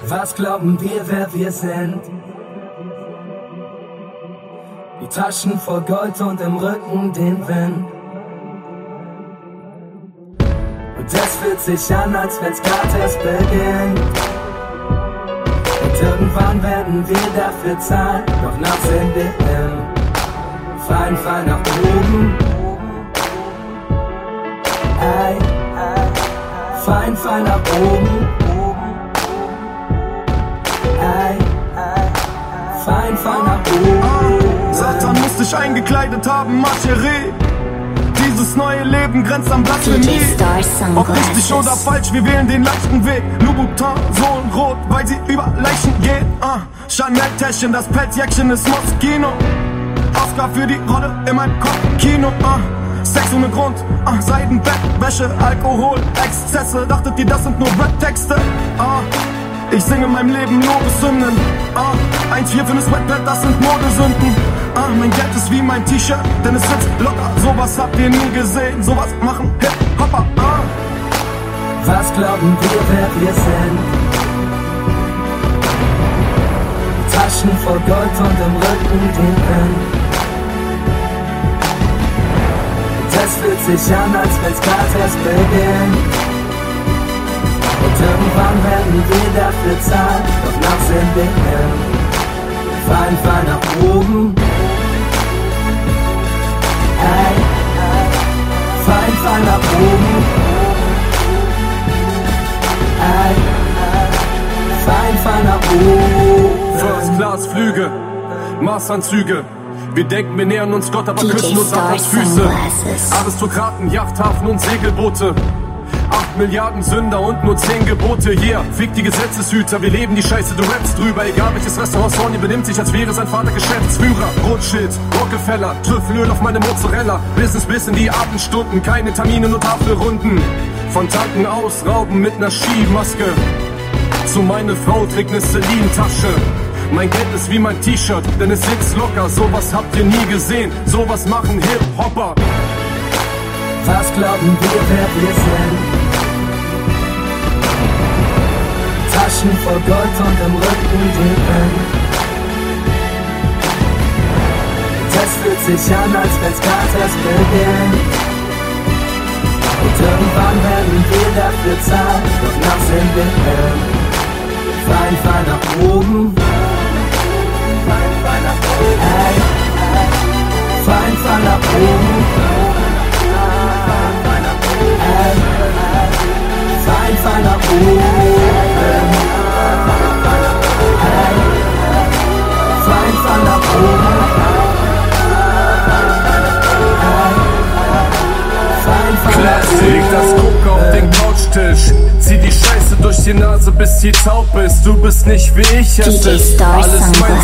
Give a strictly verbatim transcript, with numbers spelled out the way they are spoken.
Was glauben wir, wer wir sind? Die Taschen voll Gold und im Rücken den Wind. Und es fühlt sich an, als wenn's grad erst beginnt. Und irgendwann werden wir dafür zahlen, doch nach sind wir im feinen Fall nach oben. Ey, fein Fall nach oben. Ey, fein Fall nach oben. Satan muss dich eingekleidet haben, Marcherie. Dieses neue Leben grenzt an Blasphemie. Ob richtig oder falsch, wir wählen den leichten Weg. Louboutin, so und rot, weil sie über Leichen geht. uh, Chanel-Täschchen, das Pelzjäckchen ist Moskino. Oscar für die Rolle in meinem Kopfkino. uh, Sex ohne Grund, uh, Seidenbett, Wäsche, Alkohol, Exzesse. Dachtet ihr, das sind nur Rap-Texte? uh, Ich singe in meinem Leben Lobeshymnen. uh, eins vier für ne Sweatpad, das sind Modesünden. uh, Mein Geld ist wie mein T-Shirt, denn es sitzt locker. Sowas habt ihr nie gesehen, sowas machen Hip-Hopper. uh. Was glauben wir, wer wir sind? Die Taschen voll Gold und im Rücken den Wind. Es fühlt sich an, als wenn's grad erst beginnt. Und irgendwann werden wir dafür zahlen, doch noch sind wir im feinen Fall nach oben. Ey, fein Fall nach oben. Ey, fein Fall nach oben. First-Class-Flüge, Maßanzüge. Wir denken, wir nähern uns Gott, aber küssen uns Adams Füße. Aristokraten, Yachthafen und Segelboote. Acht Milliarden Sünder und nur zehn Gebote. Hier, yeah, fick die Gesetzeshüter, wir leben die Scheiße, du rappst drüber. Egal welches Restaurant Sony benimmt sich, als wäre sein Vater Geschäftsführer. Rothschild, Rockefeller, Trüffelöl auf meine Mozzarella. Business bis in die Abendstunden, keine Termine, nur Tafelrunden. Von Tanken ausrauben mit ner Skimaske. Zu meine Frau trägt ne Celine-Tasche. Mein Geld ist wie mein T-Shirt, denn es sitzt locker. Sowas habt ihr nie gesehen, sowas machen Hip-Hopper. Was glauben wir, wer wir sind? Taschen voll Gold und im Rücken den Wind. Es fühlt sich an, als wenn's grad erst beginnt. Und irgendwann werden wir dafür zahlen, doch noch sind wir im feinen Fall nach oben. Fein Fall nach oben. Ey, fein Fall nach oben. Ey, fein Fall nach oben. Ey, fein Fall nach oben. Ey, fein Fall nach oben. Leg das Coke auf den Couchtisch. Zieh die Scheiße durch die Nase, bis sie taub ist. Du bist nicht wie ich, es ist alles mein